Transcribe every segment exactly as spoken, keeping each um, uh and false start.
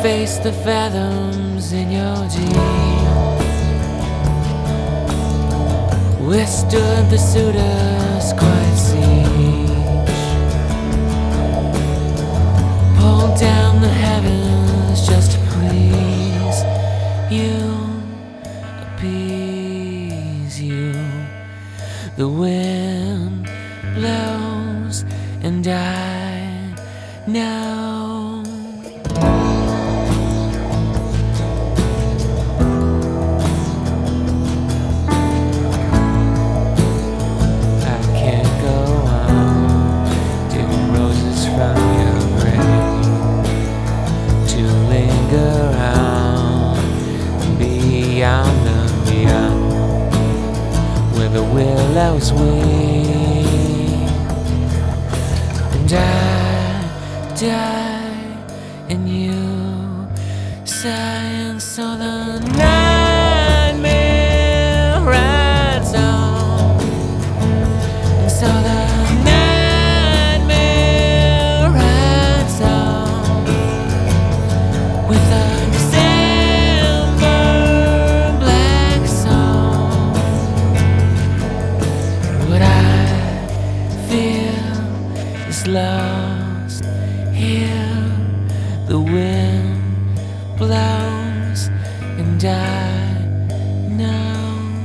face the fathoms in your dreams, withstood the suitor's quiet siege, pulled down the heavens just to please you, appease you. The wind blows and I know I can't go on digging roses from your grave to linger on beyond and beyond where the willows weep, and I die and you sigh, and so the nightmare rides on, and so the nightmare rides on with a December black song. What I feel is lost here. The wind blows and I know.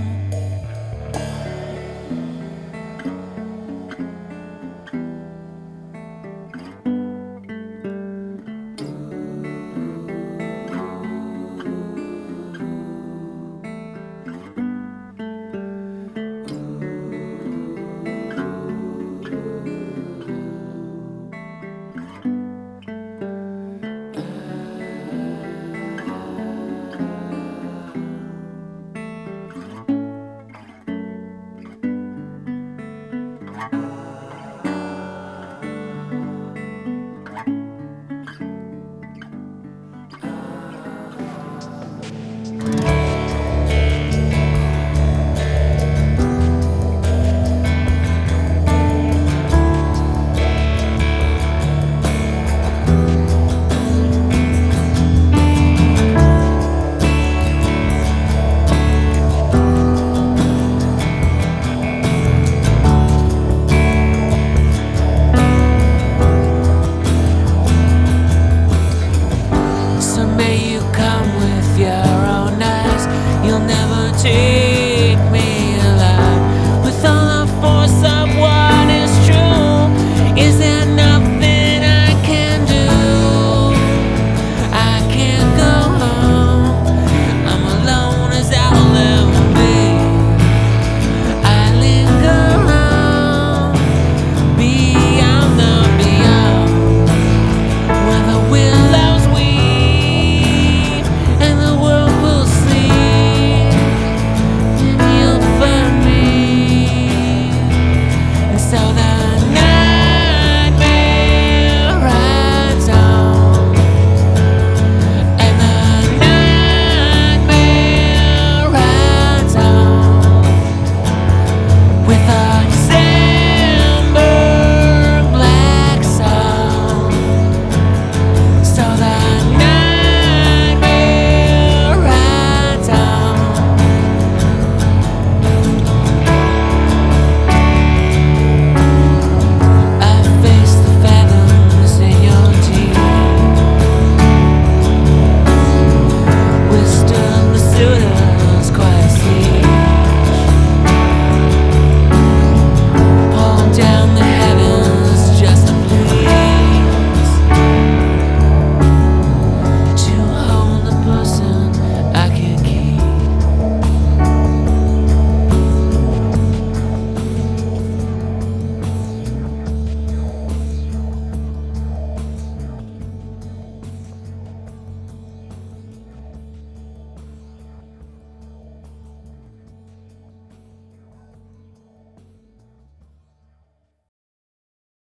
You'll never take me alive with all the force of what is true. Is there